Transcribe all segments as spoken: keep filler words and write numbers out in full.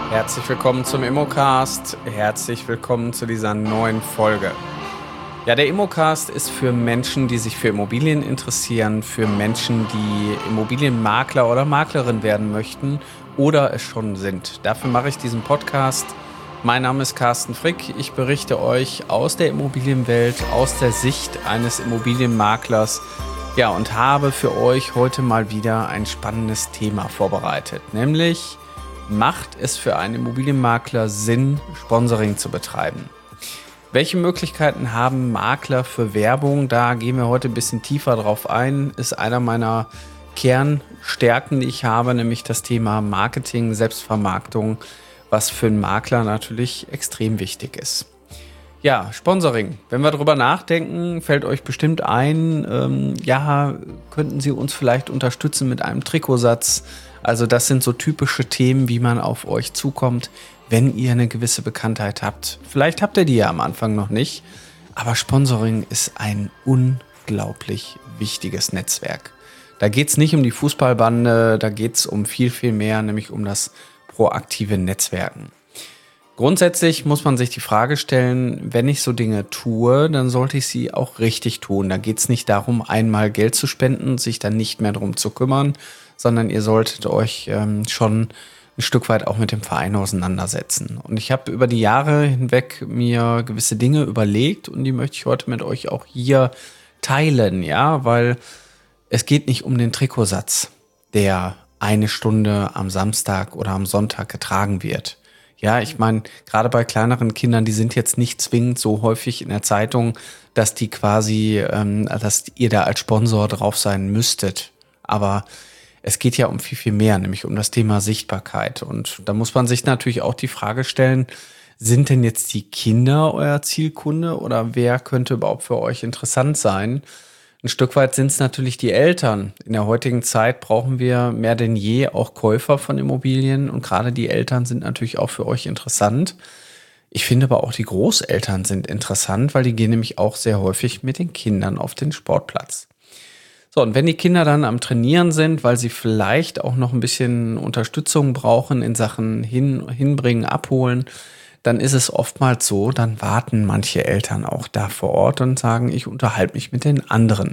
Herzlich willkommen zum Immocast. Herzlich willkommen zu dieser neuen Folge. Ja, der Immocast ist für Menschen, die sich für Immobilien interessieren, für Menschen, die Immobilienmakler oder Maklerin werden möchten oder es schon sind. Dafür mache ich diesen Podcast. Mein Name ist Carsten Frick. Ich berichte euch aus der Immobilienwelt, aus der Sicht eines Immobilienmaklers. Ja, und habe für euch heute mal wieder ein spannendes Thema vorbereitet, nämlich: Macht es für einen Immobilienmakler Sinn, Sponsoring zu betreiben? Welche Möglichkeiten haben Makler für Werbung? Da gehen wir heute ein bisschen tiefer drauf ein. Ist einer meiner Kernstärken, die ich habe, nämlich das Thema Marketing, Selbstvermarktung, was für einen Makler natürlich extrem wichtig ist. Ja, Sponsoring. Wenn wir drüber nachdenken, fällt euch bestimmt ein, ähm, ja, könnten Sie uns vielleicht unterstützen mit einem Trikotsatz? Also das sind so typische Themen, wie man auf euch zukommt, wenn ihr eine gewisse Bekanntheit habt. Vielleicht habt ihr die ja am Anfang noch nicht, aber Sponsoring ist ein unglaublich wichtiges Netzwerk. Da geht es nicht um die Fußballbande, da geht es um viel, viel mehr, nämlich um das proaktive Netzwerken. Grundsätzlich muss man sich die Frage stellen, wenn ich so Dinge tue, dann sollte ich sie auch richtig tun. Da geht es nicht darum, einmal Geld zu spenden, sich dann nicht mehr darum zu kümmern, sondern ihr solltet euch ähm, schon ein Stück weit auch mit dem Verein auseinandersetzen. Und ich habe über die Jahre hinweg mir gewisse Dinge überlegt und die möchte ich heute mit euch auch hier teilen, ja, weil es geht nicht um den Trikotsatz, der eine Stunde am Samstag oder am Sonntag getragen wird. Ja, ich meine, gerade bei kleineren Kindern, die sind jetzt nicht zwingend so häufig in der Zeitung, dass die quasi, ähm, dass ihr da als Sponsor drauf sein müsstet. Aber es geht ja um viel, viel mehr, nämlich um das Thema Sichtbarkeit. Und da muss man sich natürlich auch die Frage stellen, sind denn jetzt die Kinder euer Zielkunde oder wer könnte überhaupt für euch interessant sein? Ein Stück weit sind es natürlich die Eltern. In der heutigen Zeit brauchen wir mehr denn je auch Käufer von Immobilien und gerade die Eltern sind natürlich auch für euch interessant. Ich finde aber auch die Großeltern sind interessant, weil die gehen nämlich auch sehr häufig mit den Kindern auf den Sportplatz. So, und wenn die Kinder dann am Trainieren sind, weil sie vielleicht auch noch ein bisschen Unterstützung brauchen in Sachen hin, hinbringen, abholen, dann ist es oftmals so, dann warten manche Eltern auch da vor Ort und sagen, ich unterhalte mich mit den anderen.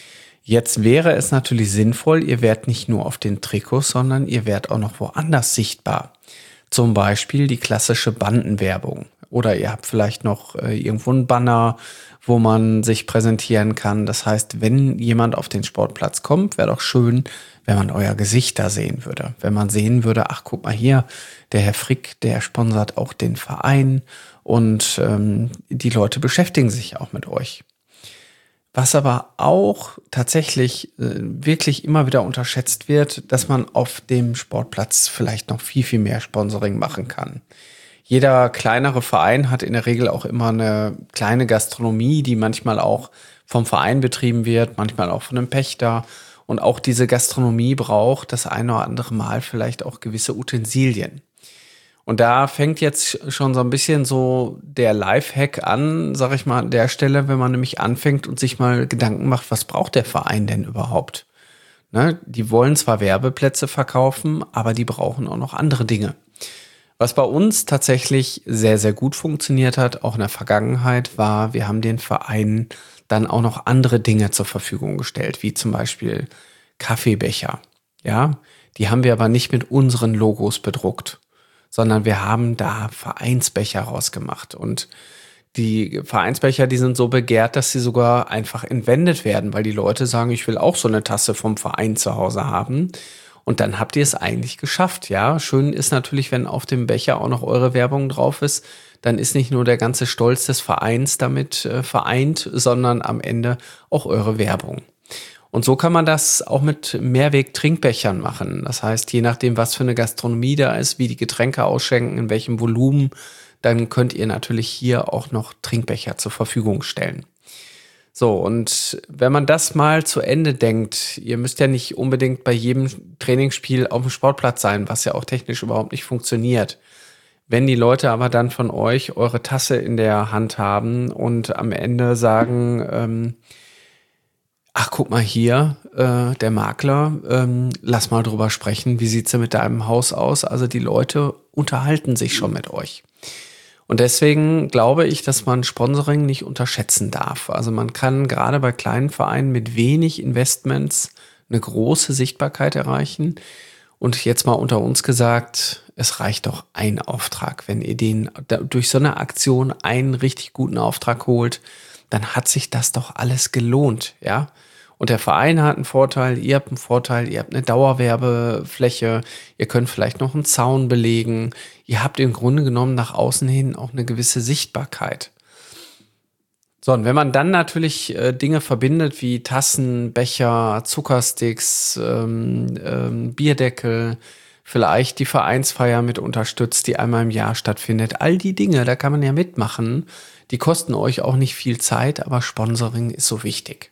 Jetzt wäre es natürlich sinnvoll, ihr werdet nicht nur auf den Trikots, sondern ihr werdet auch noch woanders sichtbar. Zum Beispiel die klassische Bandenwerbung. Oder ihr habt vielleicht noch äh, irgendwo einen Banner, wo man sich präsentieren kann. Das heißt, wenn jemand auf den Sportplatz kommt, wäre doch schön, wenn man euer Gesicht da sehen würde. Wenn man sehen würde, ach, guck mal hier, der Herr Frick, der sponsert auch den Verein und ähm, die Leute beschäftigen sich auch mit euch. Was aber auch tatsächlich äh, wirklich immer wieder unterschätzt wird, dass man auf dem Sportplatz vielleicht noch viel, viel mehr Sponsoring machen kann. Jeder kleinere Verein hat in der Regel auch immer eine kleine Gastronomie, die manchmal auch vom Verein betrieben wird, manchmal auch von einem Pächter. Und auch diese Gastronomie braucht das eine oder andere Mal vielleicht auch gewisse Utensilien. Und da fängt jetzt schon so ein bisschen so der Lifehack an, sag ich mal, an der Stelle, wenn man nämlich anfängt und sich mal Gedanken macht, was braucht der Verein denn überhaupt? Ne? Die wollen zwar Werbeplätze verkaufen, aber die brauchen auch noch andere Dinge. Was bei uns tatsächlich sehr, sehr gut funktioniert hat, auch in der Vergangenheit, war, wir haben den Vereinen dann auch noch andere Dinge zur Verfügung gestellt, wie zum Beispiel Kaffeebecher. Ja, die haben wir aber nicht mit unseren Logos bedruckt, sondern wir haben da Vereinsbecher rausgemacht. Und die Vereinsbecher, die sind so begehrt, dass sie sogar einfach entwendet werden, weil die Leute sagen, ich will auch so eine Tasse vom Verein zu Hause haben. Und dann habt ihr es eigentlich geschafft, ja. Schön ist natürlich, wenn auf dem Becher auch noch eure Werbung drauf ist, dann ist nicht nur der ganze Stolz des Vereins damit äh, vereint, sondern am Ende auch eure Werbung. Und so kann man das auch mit Mehrweg-Trinkbechern machen. Das heißt, je nachdem, was für eine Gastronomie da ist, wie die Getränke ausschenken, in welchem Volumen, dann könnt ihr natürlich hier auch noch Trinkbecher zur Verfügung stellen. So, und wenn man das mal zu Ende denkt, ihr müsst ja nicht unbedingt bei jedem Trainingsspiel auf dem Sportplatz sein, was ja auch technisch überhaupt nicht funktioniert. Wenn die Leute aber dann von euch eure Tasse in der Hand haben und am Ende sagen, ähm, ach, guck mal hier, äh, der Makler, ähm, lass mal drüber sprechen, wie sieht's denn mit deinem Haus aus? Also die Leute unterhalten sich schon mit euch. Und deswegen glaube ich, dass man Sponsoring nicht unterschätzen darf. Also man kann gerade bei kleinen Vereinen mit wenig Investments eine große Sichtbarkeit erreichen. Und jetzt mal unter uns gesagt, es reicht doch ein Auftrag. Wenn ihr den durch so eine Aktion einen richtig guten Auftrag holt, dann hat sich das doch alles gelohnt, ja. Und der Verein hat einen Vorteil, ihr habt einen Vorteil, ihr habt eine Dauerwerbefläche, ihr könnt vielleicht noch einen Zaun belegen. Ihr habt im Grunde genommen nach außen hin auch eine gewisse Sichtbarkeit. So, und wenn man dann natürlich äh, Dinge verbindet wie Tassen, Becher, Zuckersticks, ähm, ähm, Bierdeckel, vielleicht die Vereinsfeier mit unterstützt, die einmal im Jahr stattfindet. All die Dinge, da kann man ja mitmachen. Die kosten euch auch nicht viel Zeit, aber Sponsoring ist so wichtig.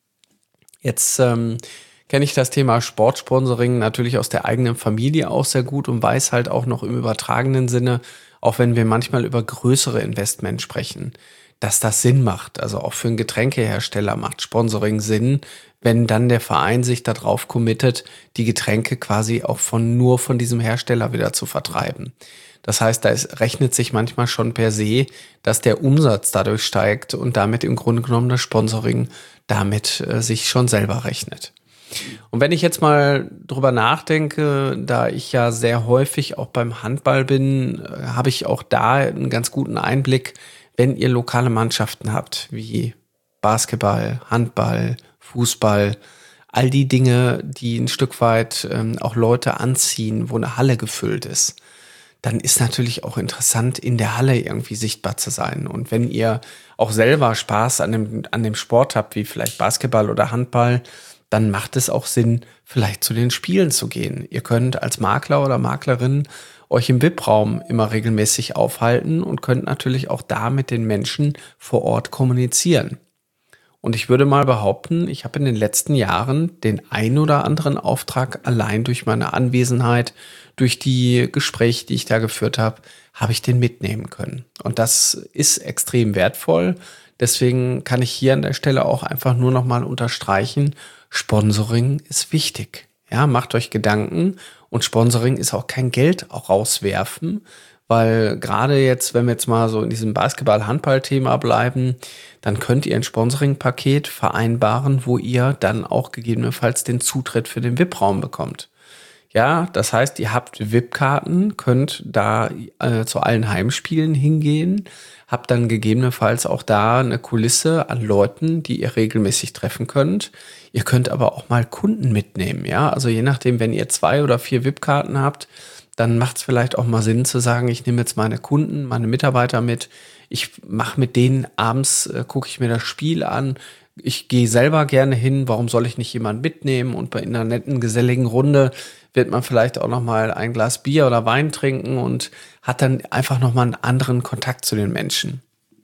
Jetzt ähm, kenne ich das Thema Sportsponsoring natürlich aus der eigenen Familie auch sehr gut und weiß halt auch noch im übertragenen Sinne, auch wenn wir manchmal über größere Investments sprechen, dass das Sinn macht. Also auch für einen Getränkehersteller macht Sponsoring Sinn, wenn dann der Verein sich darauf committet, die Getränke quasi auch von nur von diesem Hersteller wieder zu vertreiben. Das heißt, da ist, rechnet sich manchmal schon per se, dass der Umsatz dadurch steigt und damit im Grunde genommen das Sponsoring damit äh, sich schon selber rechnet. Und wenn ich jetzt mal drüber nachdenke, da ich ja sehr häufig auch beim Handball bin, äh, habe ich auch da einen ganz guten Einblick, wenn ihr lokale Mannschaften habt, wie Basketball, Handball, Fußball, all die Dinge, die ein Stück weit ähm, auch Leute anziehen, wo eine Halle gefüllt ist, dann ist natürlich auch interessant, in der Halle irgendwie sichtbar zu sein. Und wenn ihr auch selber Spaß an dem, an dem Sport habt, wie vielleicht Basketball oder Handball, dann macht es auch Sinn, vielleicht zu den Spielen zu gehen. Ihr könnt als Makler oder Maklerin euch im V I P-Raum immer regelmäßig aufhalten und könnt natürlich auch da mit den Menschen vor Ort kommunizieren. Und ich würde mal behaupten, ich habe in den letzten Jahren den ein oder anderen Auftrag allein durch meine Anwesenheit, durch die Gespräche, die ich da geführt habe, habe ich den mitnehmen können. Und das ist extrem wertvoll. Deswegen kann ich hier an der Stelle auch einfach nur noch mal unterstreichen, Sponsoring ist wichtig. Ja, macht euch Gedanken und Sponsoring ist auch kein Geld auch rauswerfen, weil gerade jetzt, wenn wir jetzt mal so in diesem Basketball-Handball-Thema bleiben, dann könnt ihr ein Sponsoring-Paket vereinbaren, wo ihr dann auch gegebenenfalls den Zutritt für den V I P-Raum bekommt. Ja, das heißt, ihr habt V I P-Karten, könnt da äh, zu allen Heimspielen hingehen, habt dann gegebenenfalls auch da eine Kulisse an Leuten, die ihr regelmäßig treffen könnt. Ihr könnt aber auch mal Kunden mitnehmen, ja, also je nachdem, wenn ihr zwei oder vier V I P-Karten habt, dann macht es vielleicht auch mal Sinn zu sagen, ich nehme jetzt meine Kunden, meine Mitarbeiter mit, ich mache mit denen abends, äh, gucke ich mir das Spiel an, ich gehe selber gerne hin, warum soll ich nicht jemanden mitnehmen? Und bei einer netten, geselligen Runde wird man vielleicht auch noch mal ein Glas Bier oder Wein trinken und hat dann einfach noch mal einen anderen Kontakt zu den Menschen.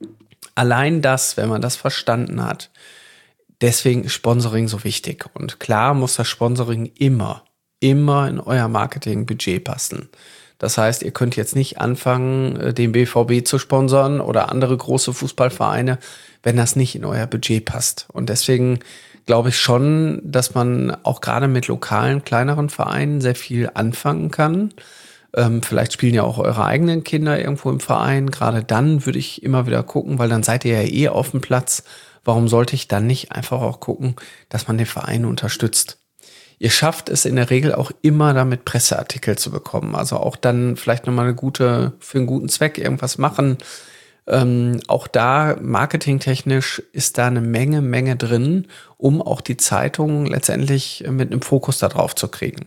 Allein das, wenn man das verstanden hat, deswegen ist Sponsoring so wichtig. Und klar muss das Sponsoring immer, immer in euer Marketingbudget passen. Das heißt, ihr könnt jetzt nicht anfangen, den B V B zu sponsern oder andere große Fußballvereine, wenn das nicht in euer Budget passt. Und deswegen glaube ich schon, dass man auch gerade mit lokalen, kleineren Vereinen sehr viel anfangen kann. Ähm, vielleicht spielen ja auch eure eigenen Kinder irgendwo im Verein. Gerade dann würde ich immer wieder gucken, weil dann seid ihr ja eh auf dem Platz. Warum sollte ich dann nicht einfach auch gucken, dass man den Verein unterstützt? Ihr schafft es in der Regel auch immer damit Presseartikel zu bekommen. Also auch dann vielleicht nochmal eine gute, für einen guten Zweck irgendwas machen. Ähm, auch da marketingtechnisch ist da eine Menge, Menge drin, um auch die Zeitung letztendlich mit einem Fokus da drauf zu kriegen.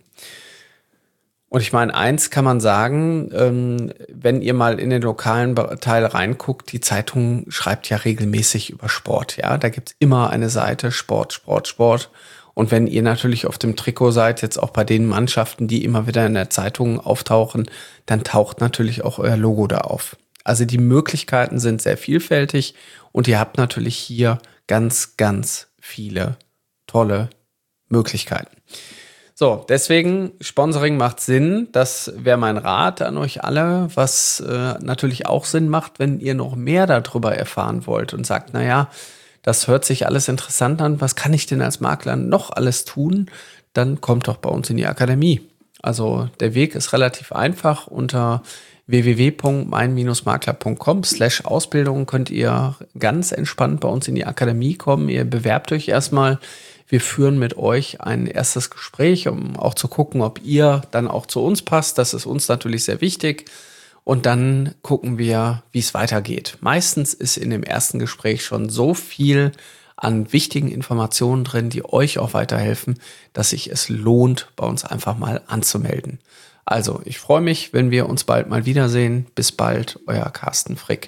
Und ich meine, eins kann man sagen, ähm, wenn ihr mal in den lokalen Teil reinguckt, die Zeitung schreibt ja regelmäßig über Sport. Ja, da gibt's immer eine Seite Sport, Sport, Sport. Und wenn ihr natürlich auf dem Trikot seid, jetzt auch bei den Mannschaften, die immer wieder in der Zeitung auftauchen, dann taucht natürlich auch euer Logo da auf. Also die Möglichkeiten sind sehr vielfältig und ihr habt natürlich hier ganz, ganz viele tolle Möglichkeiten. So, deswegen Sponsoring macht Sinn. Das wäre mein Rat an euch alle, was äh, natürlich auch Sinn macht, wenn ihr noch mehr darüber erfahren wollt und sagt, naja, das hört sich alles interessant an, was kann ich denn als Makler noch alles tun? Dann kommt doch bei uns in die Akademie. Also der Weg ist relativ einfach. Unter w w w punkt mein makler punkt com slash Ausbildung könnt ihr ganz entspannt bei uns in die Akademie kommen. Ihr bewerbt euch erstmal. Wir führen mit euch ein erstes Gespräch, um auch zu gucken, ob ihr dann auch zu uns passt. Das ist uns natürlich sehr wichtig. Und dann gucken wir, wie es weitergeht. Meistens ist in dem ersten Gespräch schon so viel an wichtigen Informationen drin, die euch auch weiterhelfen, dass sich es lohnt, bei uns einfach mal anzumelden. Also, ich freue mich, wenn wir uns bald mal wiedersehen. Bis bald, euer Carsten Frick.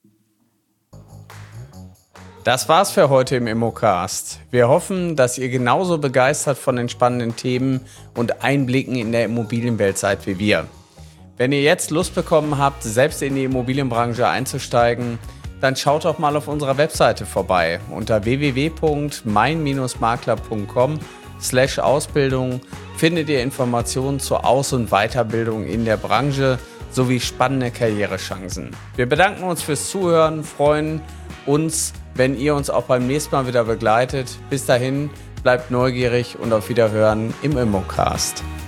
Das war's für heute im Immocast. Wir hoffen, dass ihr genauso begeistert von den spannenden Themen und Einblicken in der Immobilienwelt seid wie wir. Wenn ihr jetzt Lust bekommen habt, selbst in die Immobilienbranche einzusteigen, dann schaut doch mal auf unserer Webseite vorbei. Unter w w w punkt mein makler punkt com slash Ausbildung findet ihr Informationen zur Aus- und Weiterbildung in der Branche sowie spannende Karrierechancen. Wir bedanken uns fürs Zuhören, freuen uns, wenn ihr uns auch beim nächsten Mal wieder begleitet. Bis dahin, bleibt neugierig und auf Wiederhören im Immocast.